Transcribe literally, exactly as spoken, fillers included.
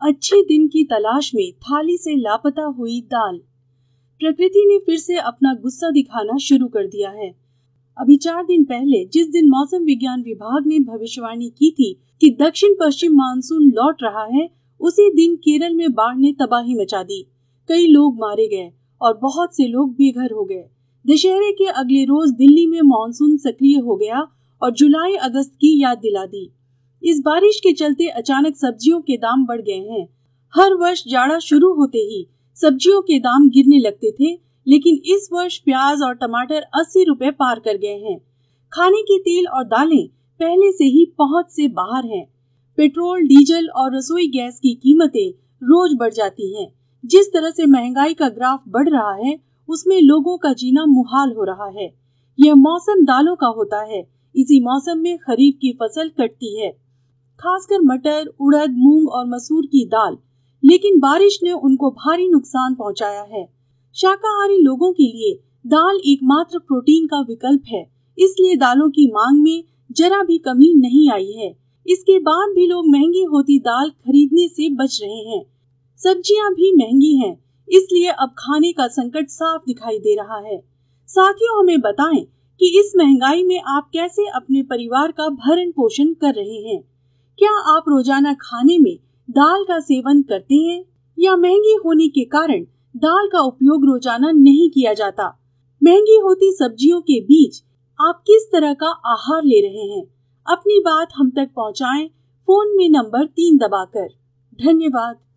अच्छे दिन की तलाश में थाली से लापता हुई दाल। प्रकृति ने फिर से अपना गुस्सा दिखाना शुरू कर दिया है। अभी चार दिन पहले जिस दिन मौसम विज्ञान विभाग ने भविष्यवाणी की थी कि दक्षिण पश्चिम मानसून लौट रहा है, उसी दिन केरल में बाढ़ ने तबाही मचा दी। कई लोग मारे गए और बहुत से लोग बेघर हो गए। दशहरे के अगले रोज दिल्ली में मानसून सक्रिय हो गया और जुलाई अगस्त की याद दिला दी। इस बारिश के चलते अचानक सब्जियों के दाम बढ़ गए हैं। हर वर्ष जाड़ा शुरू होते ही सब्जियों के दाम गिरने लगते थे, लेकिन इस वर्ष प्याज और टमाटर अस्सी रुपए पार कर गए हैं। खाने के तेल और दालें पहले से ही पहुंच से बाहर हैं। पेट्रोल, डीजल और रसोई गैस की कीमतें रोज बढ़ जाती हैं। जिस तरह से महंगाई का ग्राफ बढ़ रहा है, उसमें लोगों का जीना मुहाल हो रहा है। यह मौसम दालों का होता है। इसी मौसम में खरीफ की फसल कटती है, खासकर मटर, उड़द, मूंग और मसूर की दाल, लेकिन बारिश ने उनको भारी नुकसान पहुंचाया है। शाकाहारी लोगों के लिए दाल एकमात्र प्रोटीन का विकल्प है, इसलिए दालों की मांग में जरा भी कमी नहीं आई है। इसके बाद भी लोग महंगी होती दाल खरीदने से बच रहे हैं। सब्जियां भी महंगी हैं, इसलिए अब खाने का संकट साफ दिखाई दे रहा है। साथियों, हमें बताएं कि इस महंगाई में आप कैसे अपने परिवार का भरण पोषण कर रहे हैं। क्या आप रोजाना खाने में दाल का सेवन करते हैं या महंगी होने के कारण दाल का उपयोग रोजाना नहीं किया जाता? महंगी होती सब्जियों के बीच आप किस तरह का आहार ले रहे हैं? अपनी बात हम तक पहुंचाएं फोन में नंबर तीन दबाकर। धन्यवाद।